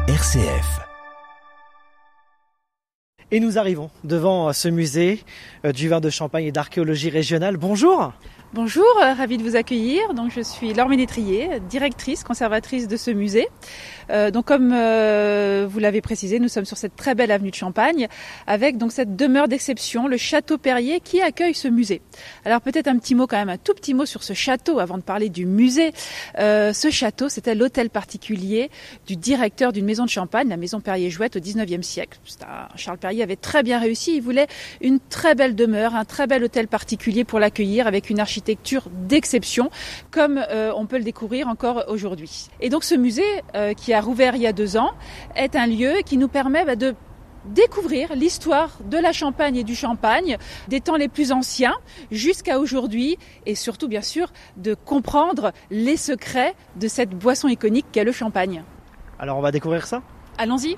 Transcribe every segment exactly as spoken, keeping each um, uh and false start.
R C F. Et nous arrivons devant ce musée du vin de Champagne et d'archéologie régionale. Bonjour. Bonjour, euh, ravie de vous accueillir. Donc, je suis Laure Ménétrier, directrice, conservatrice de ce musée. Euh, donc, comme euh, vous l'avez précisé, nous sommes sur cette très belle avenue de Champagne, avec donc cette demeure d'exception, le Château Perrier, qui accueille ce musée. Alors, peut-être un petit mot quand même, un tout petit mot sur ce château, avant de parler du musée. Euh, ce château, c'était l'hôtel particulier du directeur d'une maison de Champagne, la maison Perrier-Jouët, au dix-neuvième siècle. Un, Charles Perrier avait très bien réussi. Il voulait une très belle demeure, un très bel hôtel particulier pour l'accueillir, avec une architecture architecture d'exception, comme euh, on peut le découvrir encore aujourd'hui. Et donc ce musée, euh, qui a rouvert il y a deux ans, est un lieu qui nous permet bah, de découvrir l'histoire de la Champagne et du Champagne, des temps les plus anciens jusqu'à aujourd'hui, et surtout bien sûr de comprendre les secrets de cette boisson iconique qu'est le champagne. Alors on va découvrir ça ? Allons-y.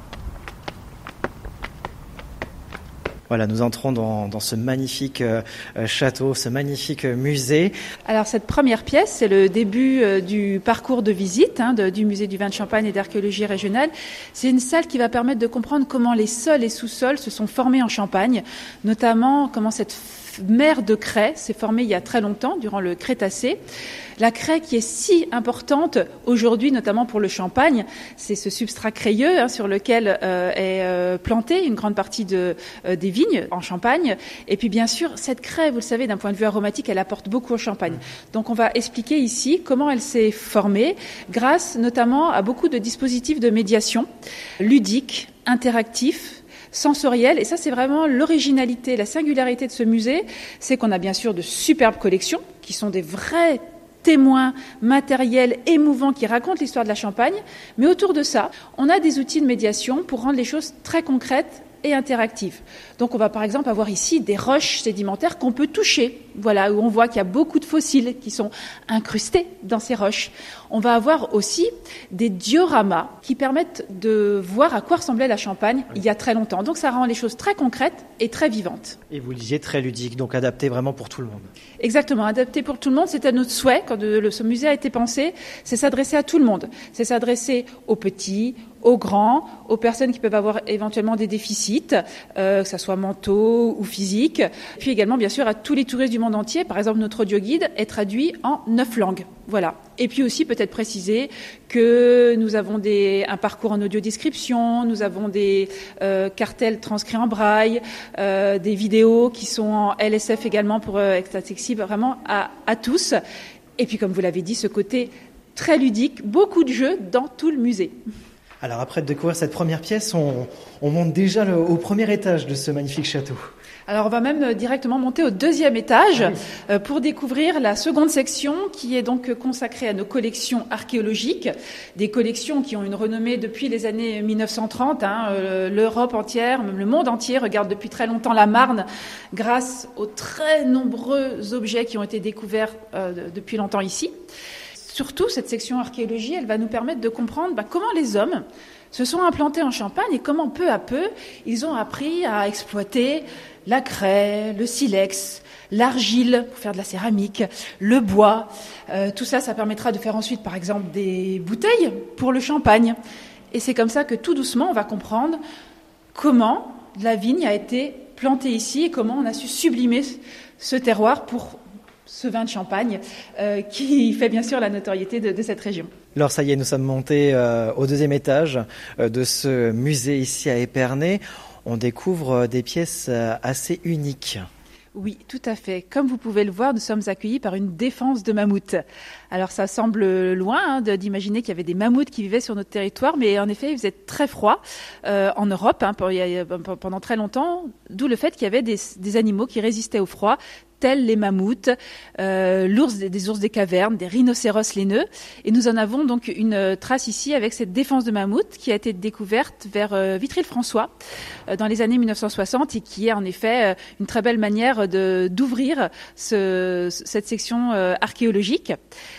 Voilà, nous entrons dans, dans ce magnifique euh, château, ce magnifique musée. Alors cette première pièce, c'est le début euh, du parcours de visite hein, de, du musée du vin de Champagne et d'archéologie régionale. C'est une salle qui va permettre de comprendre comment les sols et sous-sols se sont formés en Champagne, notamment comment cette mer de craie s'est formée il y a très longtemps, durant le Crétacé. La craie qui est si importante aujourd'hui, notamment pour le champagne, c'est ce substrat crayeux hein, sur lequel euh, est euh, plantée une grande partie de, euh, des vignes en Champagne. Et puis bien sûr, cette craie, vous le savez, d'un point de vue aromatique, elle apporte beaucoup au champagne. Donc on va expliquer ici comment elle s'est formée, grâce notamment à beaucoup de dispositifs de médiation ludiques, interactifs, sensoriel, et ça c'est vraiment l'originalité, la singularité de ce musée, c'est qu'on a bien sûr de superbes collections qui sont des vrais témoins matériels émouvants qui racontent l'histoire de la Champagne, mais autour de ça, on a des outils de médiation pour rendre les choses très concrètes et interactives. Donc on va par exemple avoir ici des roches sédimentaires qu'on peut toucher, voilà, où on voit qu'il y a beaucoup de fossiles qui sont incrustés dans ces roches. On va avoir aussi des dioramas qui permettent de voir à quoi ressemblait la Champagne il y a très longtemps. Donc ça rend les choses très concrètes et très vivantes. Et vous le disiez, très ludique, donc adapté vraiment pour tout le monde. Exactement, adapté pour tout le monde. C'était notre souhait quand le, ce musée a été pensé, c'est s'adresser à tout le monde. C'est s'adresser aux petits, aux grands, aux personnes qui peuvent avoir éventuellement des déficits, euh, que ça soit mentaux ou physiques. Puis également, bien sûr, à tous les touristes du monde entier. Par exemple, notre audio guide est traduit en neuf langues. Voilà. Et puis aussi, peut-être préciser que nous avons des, un parcours en audio-description, nous avons des euh, cartels transcrits en braille, euh, des vidéos qui sont en L S F également pour euh, être accessibles vraiment à, à tous. Et puis, comme vous l'avez dit, ce côté très ludique, beaucoup de jeux dans tout le musée. Alors après de découvrir cette première pièce, on, on monte déjà le, au premier étage de ce magnifique château. Alors on va même directement monter au deuxième étage ah oui. euh, pour découvrir la seconde section qui est donc consacrée à nos collections archéologiques, des collections qui ont une renommée depuis les années mille neuf cent trente. Hein, euh, L'Europe entière, même le monde entier regarde depuis très longtemps la Marne grâce aux très nombreux objets qui ont été découverts euh, depuis longtemps ici. Surtout, cette section archéologie, elle va nous permettre de comprendre bah, comment les hommes se sont implantés en Champagne et comment peu à peu, ils ont appris à exploiter la craie, le silex, l'argile pour faire de la céramique, le bois. Euh, tout ça, ça permettra de faire ensuite, par exemple, des bouteilles pour le champagne. Et c'est comme ça que tout doucement, on va comprendre comment la vigne a été plantée ici et comment on a su sublimer ce terroir pour ce vin de Champagne euh, qui fait bien sûr la notoriété de, de cette région. Alors ça y est, nous sommes montés euh, au deuxième étage euh, de ce musée ici à Épernay. On découvre euh, des pièces euh, assez uniques. Oui, tout à fait. Comme vous pouvez le voir, nous sommes accueillis par une défense de mammouths. Alors ça semble loin hein, de, d'imaginer qu'il y avait des mammouths qui vivaient sur notre territoire, mais en effet, il faisait très froid euh, en Europe hein, pendant très longtemps, d'où le fait qu'il y avait des, des animaux qui résistaient au froid, tels les mammouths, euh, l'ours, des ours des cavernes, des rhinocéros laineux. Et nous en avons donc une trace ici avec cette défense de mammouth qui a été découverte vers euh, Vitry-le-François euh, dans les années mille neuf cent soixante et qui est en effet euh, une très belle manière de, d'ouvrir ce, cette section euh, archéologique.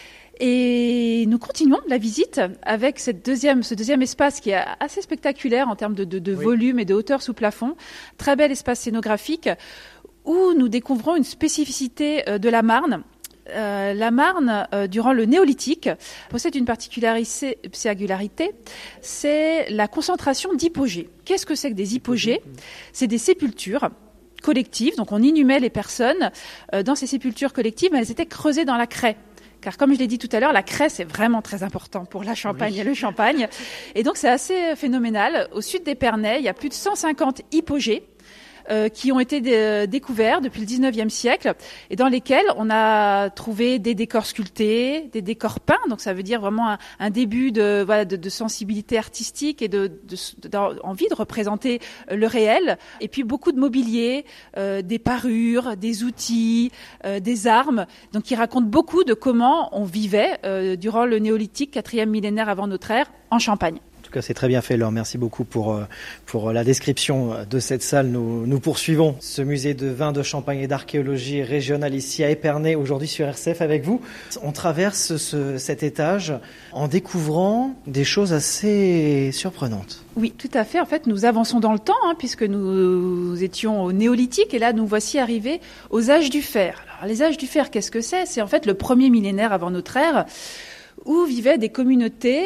Et nous continuons la visite avec cette deuxième, ce deuxième espace qui est assez spectaculaire en termes de, de, de oui. volume et de hauteur sous plafond. Très bel espace scénographique où nous découvrons une spécificité de la Marne, Euh, la Marne, euh, durant le néolithique, possède une particularité, singularité, c'est la concentration d'hypogées. Qu'est-ce que c'est que des hypogées ? C'est des sépultures collectives, donc on inhumait les personnes euh, dans ces sépultures collectives, mais elles étaient creusées dans la craie. Car comme je l'ai dit tout à l'heure, la craie, c'est vraiment très important pour la Champagne oui. et le Champagne. Et donc c'est assez phénoménal. Au sud d'Épernay, il y a plus de cent cinquante hypogées Euh, qui ont été dé- découverts depuis le dix-neuvième siècle et dans lesquels on a trouvé des décors sculptés, des décors peints, donc ça veut dire vraiment un, un début de, voilà, de, de sensibilité artistique et de, de, de, d'envie de représenter le réel, et puis beaucoup de mobilier, euh, des parures, des outils, euh, des armes, donc qui racontent beaucoup de comment on vivait euh, durant le néolithique, quatrième millénaire avant notre ère, en Champagne. En tout cas, c'est très bien fait, Laure. Merci beaucoup pour, pour la description de cette salle. Nous, nous poursuivons ce musée de vin, de Champagne et d'archéologie régionale ici à Épernay, aujourd'hui sur R C F avec vous. On traverse ce, cet étage en découvrant des choses assez surprenantes. Oui, tout à fait. En fait, nous avançons dans le temps, hein, puisque nous étions au néolithique et là, nous voici arrivés aux âges du fer. Alors, les âges du fer, qu'est-ce que c'est ? C'est en fait le premier millénaire avant notre ère, où vivaient des communautés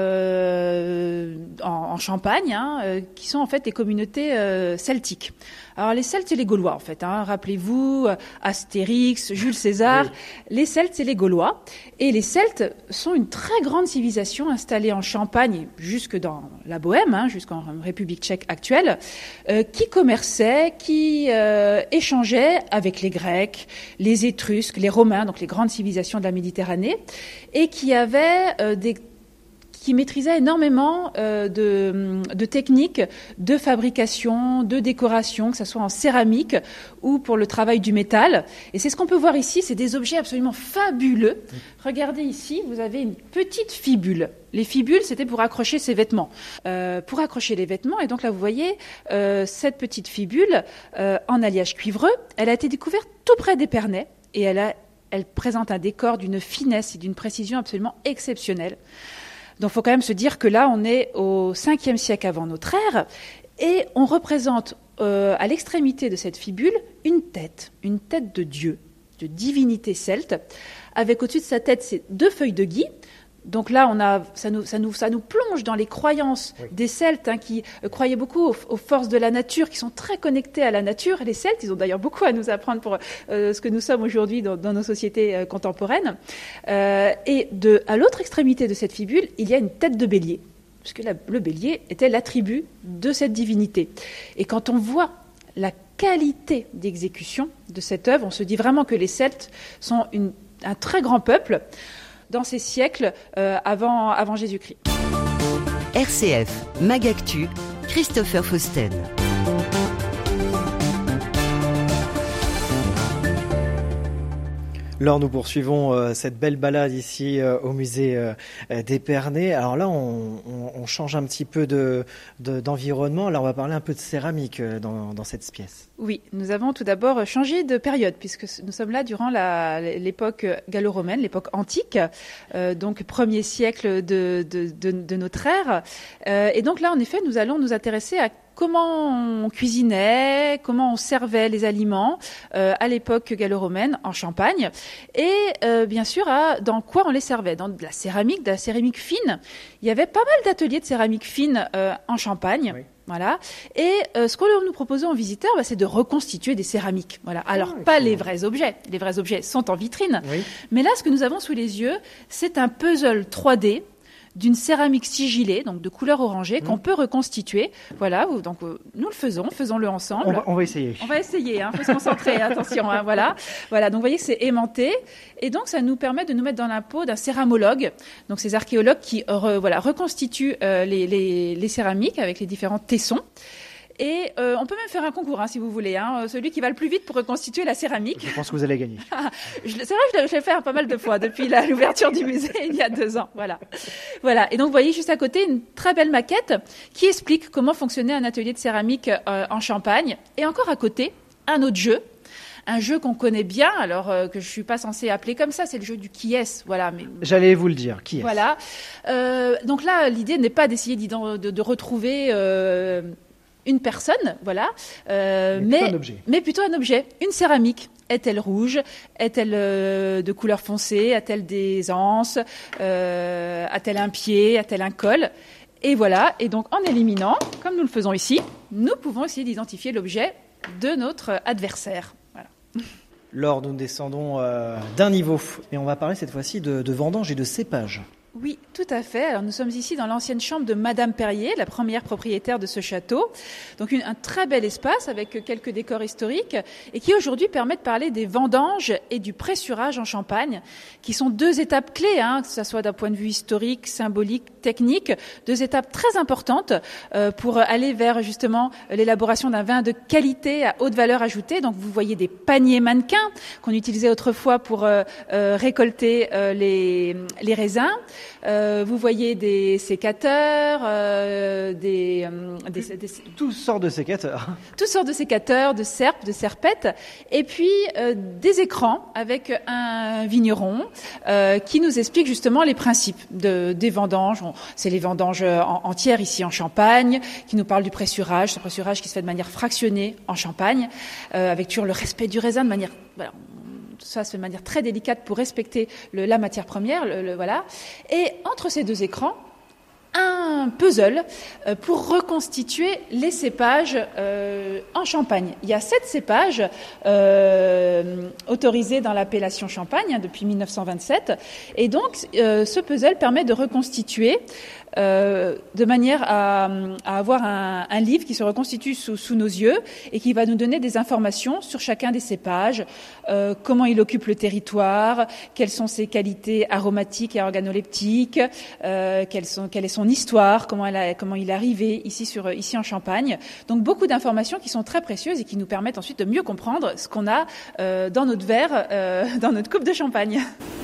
euh, en, en Champagne, hein, euh, qui sont en fait des communautés euh, celtiques. Alors les Celtes, c'est les Gaulois en fait. Hein. Rappelez-vous, Astérix, Jules César. Oui. Les Celtes, c'est les Gaulois. Et les Celtes sont une très grande civilisation installée en Champagne, jusque dans la Bohème, hein, jusqu'en République tchèque actuelle, euh, qui commerçait, qui euh, échangeait avec les Grecs, les Étrusques, les Romains, donc les grandes civilisations de la Méditerranée, et qui avaient euh, des qui maîtrisait énormément euh, de, de techniques de fabrication, de décoration, que ce soit en céramique ou pour le travail du métal. Et c'est ce qu'on peut voir ici, c'est des objets absolument fabuleux. Regardez ici, vous avez une petite fibule. Les fibules, c'était pour accrocher ses vêtements. Euh, pour accrocher les vêtements, et donc là, vous voyez, euh, cette petite fibule euh, en alliage cuivreux, elle a été découverte tout près d'Épernay, et elle, a, elle présente un décor d'une finesse et d'une précision absolument exceptionnelle. Donc, il faut quand même se dire que là, on est au cinquième siècle avant notre ère, et on représente euh, à l'extrémité de cette fibule une tête, une tête de dieu, de divinité celte, avec au-dessus de sa tête ces deux feuilles de gui. Donc là, on a, ça nous, ça nous, ça nous plonge dans les croyances oui. des Celtes, hein, qui euh, croyaient beaucoup aux, aux forces de la nature, qui sont très connectés à la nature. Et les Celtes, ils ont d'ailleurs beaucoup à nous apprendre pour euh, ce que nous sommes aujourd'hui dans, dans nos sociétés euh, contemporaines. Euh, et de, à l'autre extrémité de cette fibule, il y a une tête de bélier, puisque la, le bélier était l'attribut de cette divinité. Et quand on voit la qualité d'exécution de cette œuvre, on se dit vraiment que les Celtes sont une, un très grand peuple dans ces siècles euh, avant, avant Jésus-Christ. R C F, Magactu, Christopher Fausten. Laure, nous poursuivons euh, cette belle balade ici euh, au musée euh, d'Épernay. Alors là, on, on, on change un petit peu de, de, d'environnement. Là, on va parler un peu de céramique euh, dans, dans cette pièce. Oui, nous avons tout d'abord changé de période, puisque nous sommes là durant la, l'époque gallo-romaine, l'époque antique, euh, donc premier siècle de, de, de, de notre ère. Euh, et donc là, en effet, nous allons nous intéresser à comment on cuisinait, comment on servait les aliments euh, à l'époque gallo-romaine en Champagne, et euh, bien sûr à dans quoi on les servait, dans de la céramique, de la céramique fine. Il y avait pas mal d'ateliers de céramique fine euh, en Champagne. Oui. Voilà. Et euh, ce qu'on nous proposait aux visiteurs, bah, c'est de reconstituer des céramiques. Voilà. Alors, ah, pas les vrais objets. Les vrais objets sont en vitrine. Oui. Mais là, ce que nous avons sous les yeux, c'est un puzzle trois D d'une céramique sigillée, donc de couleur orangée, mmh. qu'on peut reconstituer. Voilà, donc euh, nous le faisons, faisons-le ensemble. On va, on va essayer. On va essayer, hein, faut se concentrer, attention, hein, voilà. Voilà, donc vous voyez que c'est aimanté, et donc ça nous permet de nous mettre dans la peau d'un céramologue, donc ces archéologues qui re, voilà, reconstituent euh, les, les, les céramiques avec les différents tessons. Et euh, on peut même faire un concours, hein, si vous voulez, hein, celui qui va le plus vite pour reconstituer la céramique. Je pense que vous allez gagner. C'est vrai que je l'ai fait hein, pas mal de fois depuis la, l'ouverture du musée il y a deux ans. Voilà. Voilà. Et donc vous voyez juste à côté une très belle maquette qui explique comment fonctionnait un atelier de céramique euh, en Champagne. Et encore à côté, un autre jeu. Un jeu qu'on connaît bien, alors euh, que je suis pas censée appeler comme ça, c'est le jeu du qui est-ce, voilà. Mais j'allais vous le dire, qui est-ce. Voilà. Euh, donc là, l'idée n'est pas d'essayer de, de retrouver Euh, une personne, voilà, euh, mais, mais, plutôt un objet. mais plutôt un objet, une céramique. Est-elle rouge? Est-elle euh, de couleur foncée? A-t-elle des anses? euh, A-t-elle un pied? A-t-elle un col? Et voilà, et donc en éliminant, comme nous le faisons ici, nous pouvons essayer d'identifier l'objet de notre adversaire. Voilà. Laure, nous descendons euh, d'un niveau et on va parler cette fois-ci de, de vendange et de cépage. Oui, tout à fait. Alors nous sommes ici dans l'ancienne chambre de Madame Perrier, la première propriétaire de ce château. Donc une, un très bel espace avec quelques décors historiques et qui aujourd'hui permet de parler des vendanges et du pressurage en Champagne, qui sont deux étapes clés, hein, que ce soit d'un point de vue historique, symbolique, technique, deux étapes très importantes euh, pour aller vers justement l'élaboration d'un vin de qualité à haute valeur ajoutée. Donc vous voyez des paniers mannequins qu'on utilisait autrefois pour euh, euh, récolter euh, les, les raisins. Euh, vous voyez des sécateurs, euh, des, euh, des, des... Toutes sortes de sécateurs. Toutes sortes de sécateurs, de serpes, de serpettes, et puis euh, des écrans avec un vigneron euh, qui nous explique justement les principes de, des vendanges. On, c'est les vendanges en, entières ici en Champagne, qui nous parle du pressurage, ce pressurage qui se fait de manière fractionnée en Champagne, euh, avec toujours le respect du raisin de manière... Voilà, ça se fait de manière très délicate pour respecter le, la matière première, le, le, voilà. Et entre ces deux écrans, un puzzle euh, pour reconstituer les cépages euh, en Champagne. Il y a sept cépages euh, autorisés dans l'appellation Champagne hein, depuis mille neuf cent vingt-sept. Et donc, euh, ce puzzle permet de reconstituer Euh, de manière à, à avoir un, un livre qui se reconstitue sous, sous nos yeux et qui va nous donner des informations sur chacun des cépages, euh, comment il occupe le territoire, quelles sont ses qualités aromatiques et organoleptiques, euh, quelles sont, quelle est son histoire, comment, elle a, comment il est arrivé ici, sur, ici en Champagne. Donc beaucoup d'informations qui sont très précieuses et qui nous permettent ensuite de mieux comprendre ce qu'on a euh, dans notre verre, euh, dans notre coupe de champagne.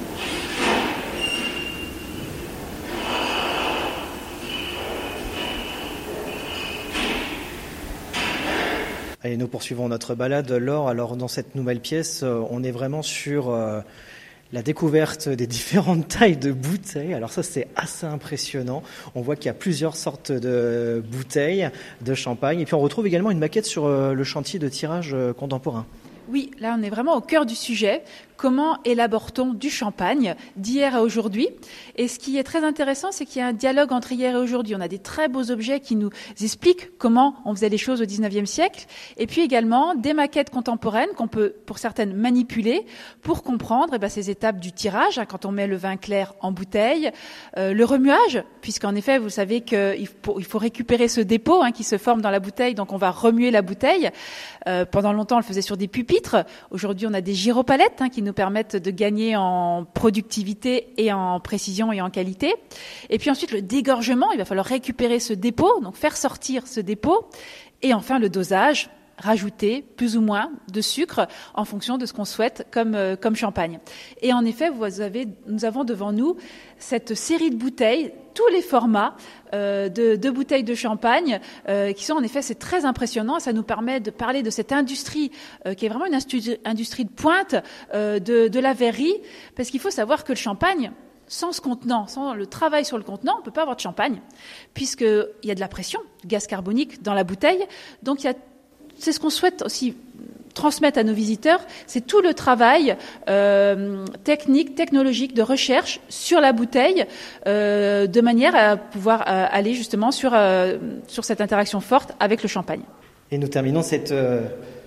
Allez, nous poursuivons notre balade. Laure, alors dans cette nouvelle pièce, on est vraiment sur euh, la découverte des différentes tailles de bouteilles. Alors ça, c'est assez impressionnant. On voit qu'il y a plusieurs sortes de bouteilles de champagne. Et puis on retrouve également une maquette sur euh, le chantier de tirage euh, contemporain. Oui, là on est vraiment au cœur du sujet. Comment élabore-t-on du champagne d'hier à aujourd'hui? Et ce qui est très intéressant, c'est qu'il y a un dialogue entre hier et aujourd'hui. On a des très beaux objets qui nous expliquent comment on faisait les choses au dix-neuvième siècle. Et puis également des maquettes contemporaines qu'on peut, pour certaines, manipuler pour comprendre eh ben, ces étapes du tirage, hein, quand on met le vin clair en bouteille, euh, le remuage, puisqu'en effet, vous savez qu'il faut, il faut récupérer ce dépôt hein, qui se forme dans la bouteille, donc on va remuer la bouteille. Euh, pendant longtemps, on le faisait sur des pupitres. Aujourd'hui, on a des gyropalettes hein, qui nous permettent de gagner en productivité et en précision et en qualité. Et puis ensuite, le dégorgement, il va falloir récupérer ce dépôt, donc faire sortir ce dépôt. Et enfin, le dosage, rajouter plus ou moins de sucre en fonction de ce qu'on souhaite comme, euh, comme champagne. Et en effet, vous avez, nous avons devant nous cette série de bouteilles, tous les formats euh, de, de bouteilles de champagne euh, qui sont en effet, c'est très impressionnant. Ça nous permet de parler de cette industrie euh, qui est vraiment une industrie, industrie de pointe euh, de, de la verrerie, parce qu'il faut savoir que le champagne, sans ce contenant, sans le travail sur le contenant, on ne peut pas avoir de champagne, puisqu'il y a de la pression, du gaz carbonique dans la bouteille. Donc il y a C'est ce qu'on souhaite aussi transmettre à nos visiteurs, c'est tout le travail euh, technique, technologique, de recherche sur la bouteille, euh, de manière à pouvoir euh, aller justement sur, euh, sur cette interaction forte avec le champagne. Et nous terminons cette euh,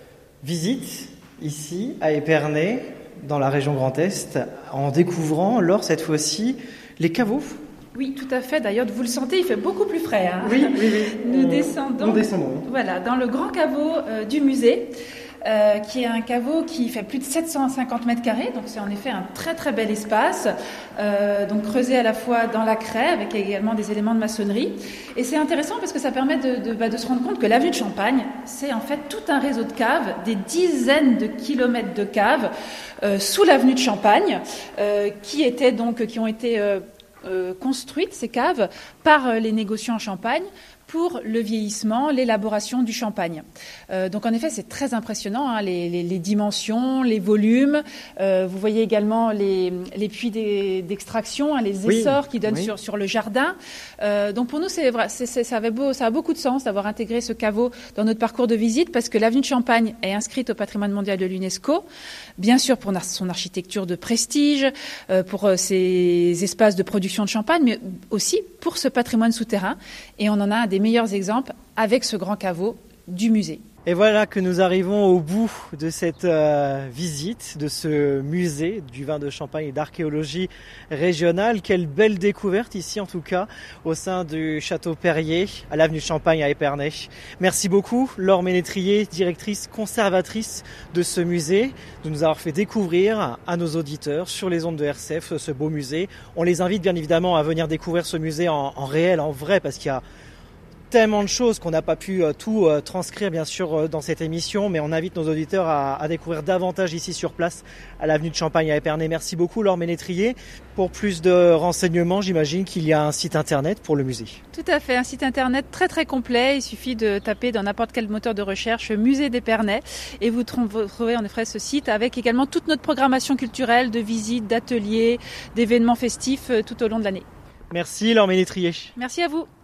visite ici à Épernay, dans la région Grand Est, en découvrant, Laure, cette fois-ci, les caveaux. Oui, tout à fait. D'ailleurs, vous le sentez, il fait beaucoup plus frais. Hein. Oui, oui, oui. Nous on, descendons, nous descendons. Voilà, dans le grand caveau euh, du musée, euh, qui est un caveau qui fait plus de sept cent cinquante mètres carrés. Donc, c'est en effet un très, très bel espace. Euh, donc, creusé à la fois dans la craie, avec également des éléments de maçonnerie. Et c'est intéressant parce que ça permet de, de, bah, de se rendre compte que l'avenue de Champagne, c'est en fait tout un réseau de caves, des dizaines de kilomètres de caves euh, sous l'avenue de Champagne, euh, qui étaient donc, qui ont été euh, Euh, construites, ces caves, par euh, les négociants en Champagne pour le vieillissement, l'élaboration du champagne. Euh, donc en effet, c'est très impressionnant, hein, les, les, les dimensions, les volumes. Euh, vous voyez également les, les puits d'extraction, hein, les essors oui, qui donnent oui. sur, sur le jardin. Euh, donc pour nous, c'est, c'est, c'est, ça, avait beau, ça a beaucoup de sens d'avoir intégré ce caveau dans notre parcours de visite parce que l'avenue de Champagne est inscrite au patrimoine mondial de l'UNESCO, bien sûr pour son architecture de prestige, euh, pour ses espaces de production de champagne, mais aussi pour ce patrimoine souterrain. Et on en a un des meilleurs exemples avec ce grand caveau du musée. Et voilà que nous arrivons au bout de cette euh, visite, de ce musée du vin de Champagne et d'archéologie régionale. Quelle belle découverte ici en tout cas au sein du Château Perrier à l'avenue de Champagne à Épernay. Merci beaucoup Laure Ménétrier, directrice conservatrice de ce musée, de nous avoir fait découvrir à nos auditeurs sur les ondes de R C F ce beau musée. On les invite bien évidemment à venir découvrir ce musée en, en réel, en vrai, parce qu'il y a tellement de choses qu'on n'a pas pu euh, tout euh, transcrire bien sûr euh, dans cette émission, mais on invite nos auditeurs à, à découvrir davantage ici sur place à l'avenue de Champagne à Épernay. Merci beaucoup Laure Ménétrier. Pour plus de renseignements, j'imagine qu'il y a un site internet pour le musée. Tout à fait, un site internet très très complet. Il suffit de taper dans n'importe quel moteur de recherche Musée d'Épernay et vous trouverez en effet ce site avec également toute notre programmation culturelle de visites, d'ateliers, d'événements festifs euh, tout au long de l'année. Merci Laure Ménétrier. Merci à vous.